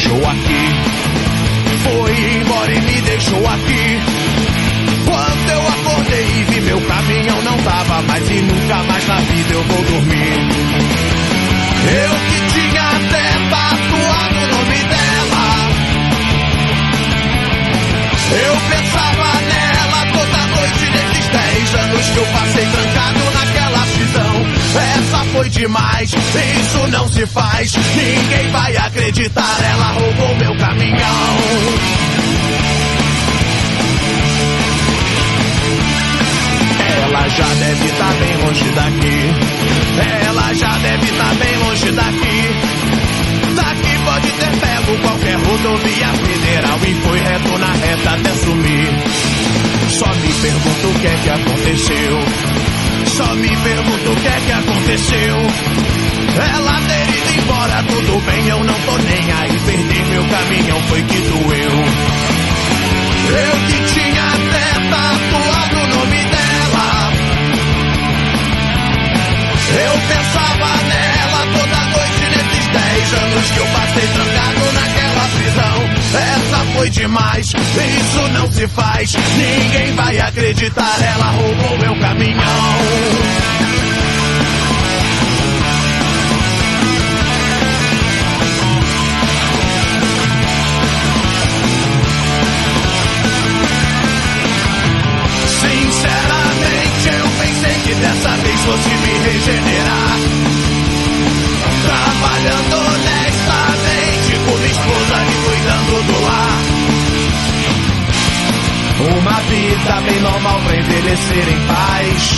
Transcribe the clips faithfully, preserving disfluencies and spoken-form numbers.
deixou aqui. Foi embora e me deixou aqui. Quando eu acordei e vi meu caminhão não tava mais, e nunca mais na vida eu vou dormir. Eu que tinha até tatuado o nome dela, eu pensava nela toda noite nesses dez anos que eu passei trancado naquela prisão. Essa foi demais, isso não se faz, ninguém vai acreditar, ela roubou meu caminhão. Ela já deve estar bem longe daqui. Ela já deve estar bem longe daqui. Daqui pode ter pego qualquer rodovia federal e foi reto na reta até sumir. Só me pergunto o que é que aconteceu. Só me pergunto o que é que aconteceu. Ela ter ido embora, tudo bem, eu não tô nem aí. Perdi meu caminhão, foi que doeu. Eu que tinha até tatuado o nome dela, eu pensava nela toda noite nesses dez anos que eu passei trancado naquela prisão. Essa foi demais, isso não se faz, ninguém vai acreditar, ela roubou meu caminhão. Sinceramente eu pensei que dessa vez fosse me regenerar, trabalhando honestamente com minha esposa e cuidando do lar. Uma vida bem normal pra envelhecer em paz.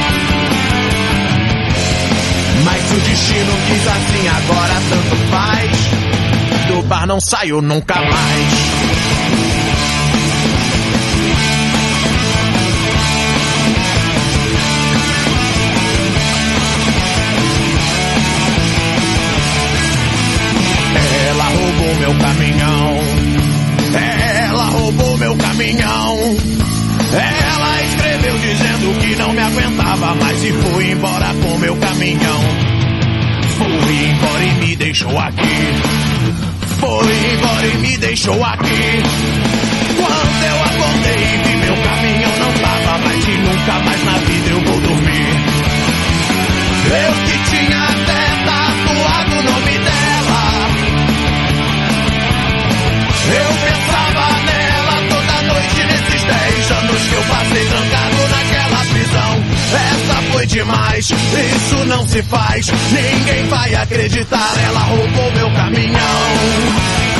Mas se o destino quis assim, agora tanto faz. Do bar não saio nunca mais. Ela roubou meu caminhão. Ela roubou meu caminhão. Ela escreveu dizendo que não me aguentava mais e foi embora com meu caminhão. Foi embora e me deixou aqui. Foi embora e me deixou aqui. Quando eu acordei e vi meu caminhão não tava mais, e nunca mais na vida eu vou dormir. Eu que tinha até tatuado o nome dela, eu pensava nela toda noite nesses dez anos que eu passei trancado naquela prisão. Essa foi demais, isso não se faz, ninguém vai acreditar, ela roubou meu caminhão.